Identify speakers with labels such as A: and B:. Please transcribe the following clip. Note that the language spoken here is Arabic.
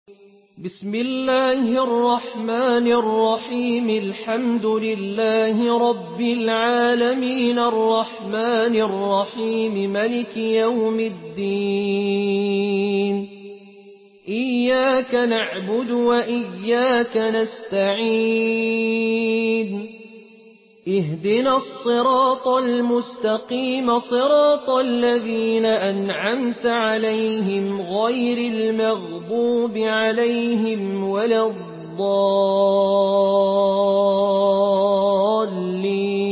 A: بسم الله الرحمن الرحيم الحمد لله رب العالمين الرحمن الرحيم ملك يوم الدين إياك نعبد وإياك نستعين اهدنا الصراط المستقيم صراط الذين أنعمت عليهم غير المغضوب عليهم ولا الضالين